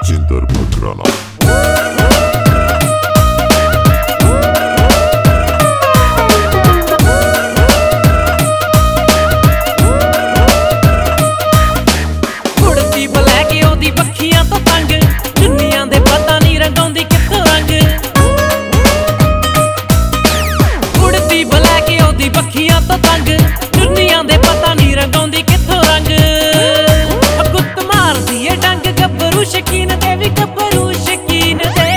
ਜਿੰਦਰ ਮਕਰਾਨਾ। ਕੁੜਤੀ ਬਲੈਕ ਉਹਦੀ ਬੱਖੀਆਂ ਤੋਂ ਤੰਗ, ਦੁਨੀਆਂ ਦੇ ਪਤਾ ਨਹੀਂ ਰੰਗਾਉਂਦੀ ਕਿੱਥੋਂ ਰੰਗ। ਕੁੜਤੀ ਬਲੈਕ ਉਹਦੀ ਬੱਖੀਆਂ ਤੋਂ ਤੰਗ, ਦੁਨੀਆਂ ਦੇ ਪਤਾ ਨਹੀਂ ਰੰਗਾਉਂਦੀ ਕਿੱਥੋਂ ਰੰਗ। ਗੁੱਤ ਮਾਰਦੀ ਏ ਡੰਗ ਗੱਭਰੂ ਸ਼ਕੀਨ ਤੇ ਵੀ ਗੱਭਰੂ ਸ਼ਕੀਨ ਤੇ।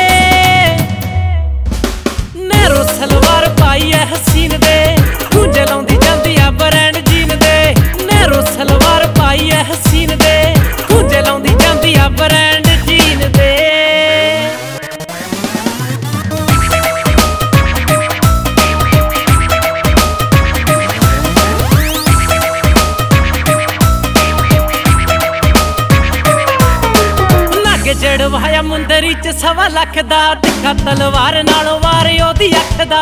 ਨਹਿਰੋ ਸਲਵਾਰ ਪਾਈ ਐ ਹਸੀਨ ਦੇ, ਗੂੰਜੇ ਲਾਉਂਦੀ ਜਾਂਦੀ ਆ ਬਰੈਂਡ ਜੀਨ ਦੇ। ਨਹਿਰੋ ਸਲਵਾਰ ਪਾਈ ਐ ਹਸੀਨ ਦੇ, ਗੂੰਜੇ ਲਾਉਂਦੀ ਜਾਂਦੀ ਆ ਬਰੈਂਡ ਜੀਨ ਦੇ। ਚੜਵਾਇਆ ਮੁੰਦਰੀ ਚ 1.25 ਲੱਖ ਦਾ, ਤਿੱਖਾ ਤਲਵਾਰ ਨਾਲੋਂ ਵਾਰ ਉਹਦੀ ਅੱਖ ਦਾ।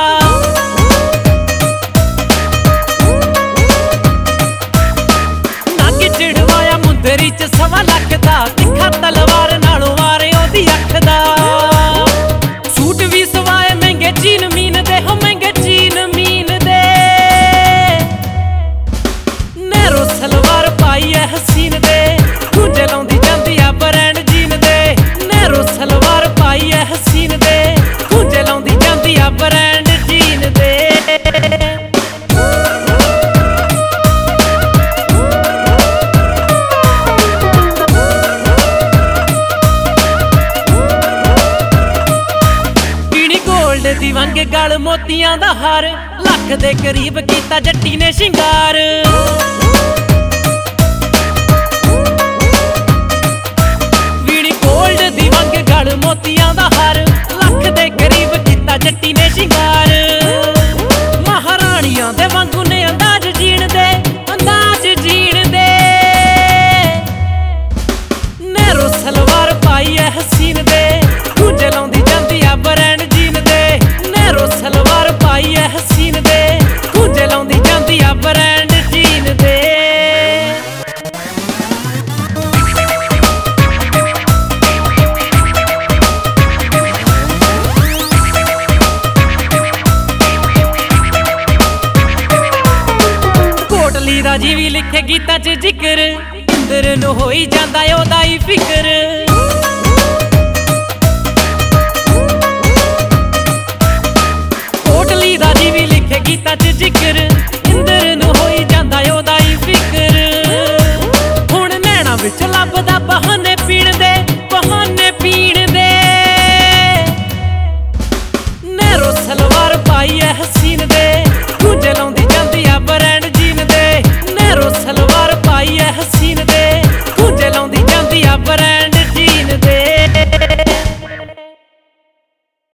ਨੱਕ ਚੜਵਾਇਆ ਮੁੰਦਰੀ ਚ 1.25 ਲੱਖ ਦਾ, ਤਿੱਖਾ ਤਲਵਾਰ ਨਾਲੋਂ ਵਾਰ ਉਹਦੀ ਅੱਖ ਦਾ। ਸੂਟ ਵੀ ਸਵਾਏ ਮਹਿੰਗੇ ਚੀਨ ਮੀਨ ਦੇ, ਹੋ ਮਹਿੰਗੇ ਚੀਨ ਮੀਨ ਦੇ। ਨਹਿਰੋ ਸਲਵਾਰ ਪਾਈ ਐ ਹਸੀਨ ਦੇ, ਗੂੰਜੇ ਲਾਉਂਦੀ ਜਾਂਦੀ ਆ ਬਰੈਂਡ ਜੀਨ ਦੇ। ਨਹਿਰੋ ਸਲਵਾਰ ਪਾਈ ਐ ਹਸੀਨ ਦੇ, ਗੂੰਜੇ ਲਾਉਂਦੀ ਜਾਂਦੀ ਆ ਬਰੈਂਡ ਜੀਨ ਦੇ। ਪੀਣੀ ਗੋਲਡ ਦੀ ਵੰਗ ਗਲ ਮੋਤੀਆਂ ਦਾ ਹਾਰ, ਲੱਖ ਦੇ ਕਰੀਬ ਕੀਤਾ ਜੱਟੀ ਨੇ ਸ਼ਿੰਗਾਰ। ਦੀ ਵੰਗ ਗਲ ਮੋਤੀਆਂ ਦਾ ਹਾਰ, ਲੱਖ ਦੇ ਕਰੀਬ ਕੀਤਾ ਜੱਟੀ ਨੇ ਸ਼ਿੰਗਾਰ। ਮਹਾਰਾਣੀਆਂ ਦੇ ਵਾਂਗੂ ਨੇ ਅੰਦਾਜ਼ ਜੀਣ ਦੇ, ਅੰਦਾਜ਼ ਜੀਣ ਦੇ। ਨਹਿਰੋ ਸਲਵਾਰ ਪਾਈ ਐ ਹਸੀਨ ਦੇ, ਗੂੰਜੇ ਲਾਉਂਦੀ ਜਾਂਦੀ ਆ ਬਰੈਂਡ ਜੀਨ ਦੇ। ਨਹਿਰੋ ਸਲਵਾਰ ਪਾਈ ਐ ਹਸੀਨ ਦੇ, ਗੂੰਜੇ ਲਾਉਂਦੀ ਜਾਂਦੀ ਆ ਬਰੈਂਡ ਜੀਨ ਦੇ। ਦਾ ਜੀ ਵੀ ਲਿਖੇ ਗੀਤਾਂ ਚ ਜ਼ਿਕਰ, ਇੰਦਰ ਨੂੰ ਹੋਈ ਜਾਂਦਾ ਉਹਦਾ ਹੀ ਫਿਕਰ। ਕੋਟਲੀ ਦਾ ਜੀ ਵੀ ਲਿਖੇ ਗੀਤਾਂ ਚ ਜ਼ਿਕਰ, ਇੰਦਰ ਨੂੰ ਹੋਈ ਜਾਂਦਾ ਉਹਦਾ ਹੀ ਫਿਕਰ। ਹੁਣ ਨੈਣਾ ਵਿੱਚ ਲੱਭਦਾ